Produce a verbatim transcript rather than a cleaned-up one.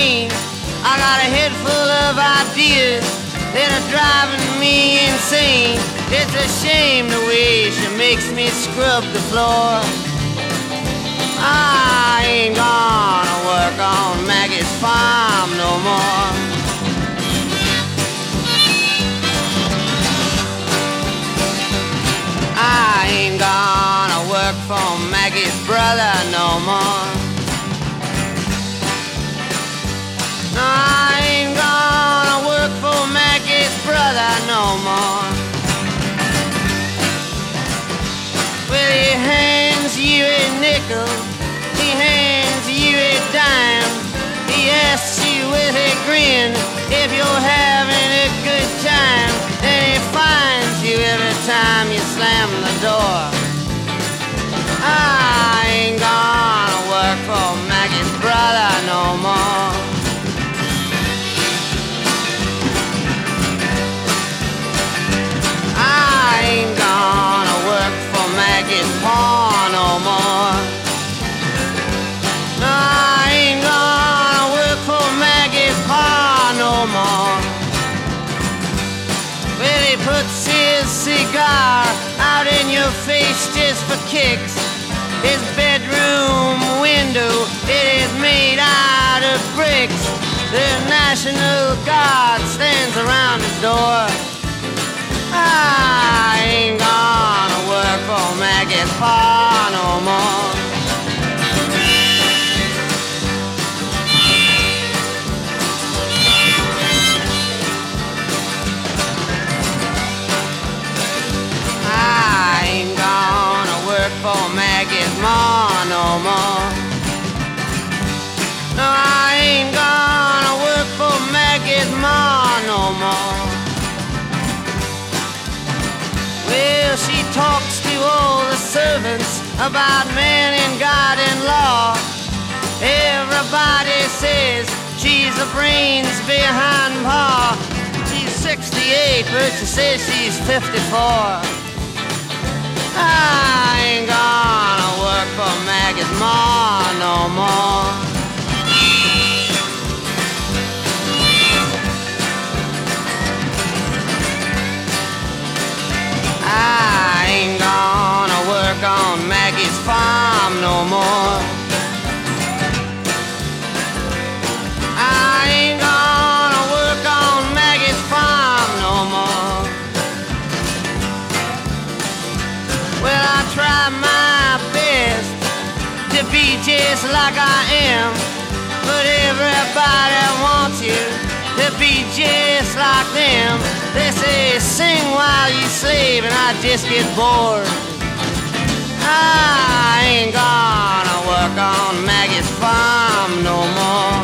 brain. I got a head full of ideas that are driving me insane. It's a shame the way she makes me scrub the floor. I ain't gonna work on Maggie's farm no more. I ain't gonna work for Maggie's brother no more. No, I ain't gonna work for Maggie's brother no more. Well, he hands you a nickel, he hands you a dime, he asks you with a grin if you're having a good time, and he finds you every time you slam the door. I ain't gonna work for Maggie's brother no more. I ain't gonna work for Maggie's pa no more. No, I ain't gonna work for Maggie's pa no more. Well, he puts his cigar out in your face just for kicks. His bedroom window, it is made out of bricks. The National Guard stands around his door. I ain't gonna work for Maggie's pa no more. I ain't gonna work for Maggie's ma no more. No, I ain't gonna work for Maggie's ma no more. Well, she talks to all the servants about man and God and law. Everybody says she's the brains behind pa. She's sixty-eight, but she says she's fifty-four. I ain't gonna work for Maggie's ma no more. I ain't gonna work on Maggie's farm no more. I ain't gonna work on Maggie's farm no more. Well, I try my best to be just like I am, but everybody wants you to be just like them. They say sing while you slave, and I just get bored. I ain't gonna work on Maggie's farm no more.